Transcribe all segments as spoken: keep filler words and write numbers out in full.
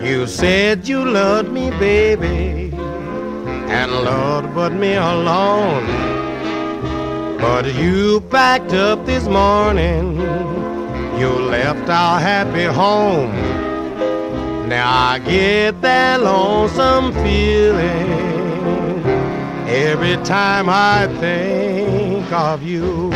You said you loved me, baby, and Lord, but me alone. But you packed up this morning, you left our happy home. Now I get that lonesome feeling every time I think of you.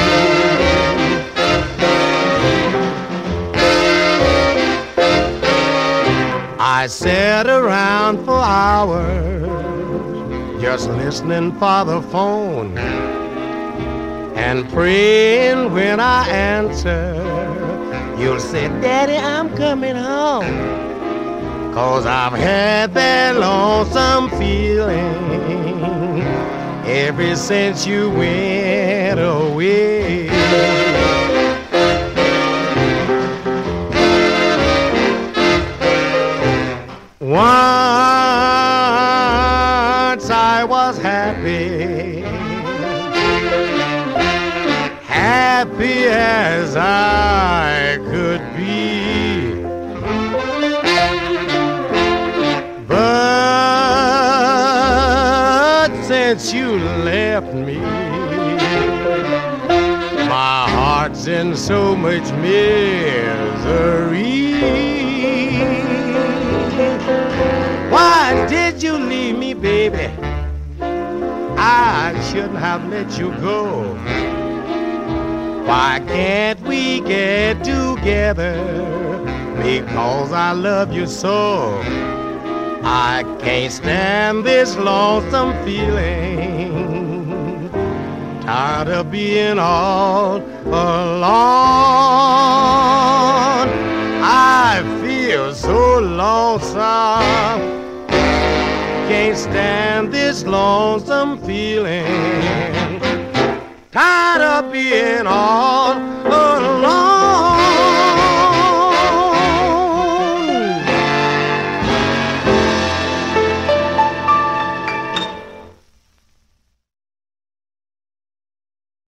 I sat around for hours just listening for the phone and praying when I answer you'll say, Daddy, I'm coming home. 'Cause I've had that lonesome feeling ever since you went away. Once I was happy, happy as I could be. But since you left me, my heart's in so much misery. Why did you leave me, baby? I shouldn't have let you go. Why can't we get together? Because I love you so. I can't stand this lonesome feeling, tired of being all alone. I feel so lonesome, can't stand this lonesome feeling, tired of being all alone.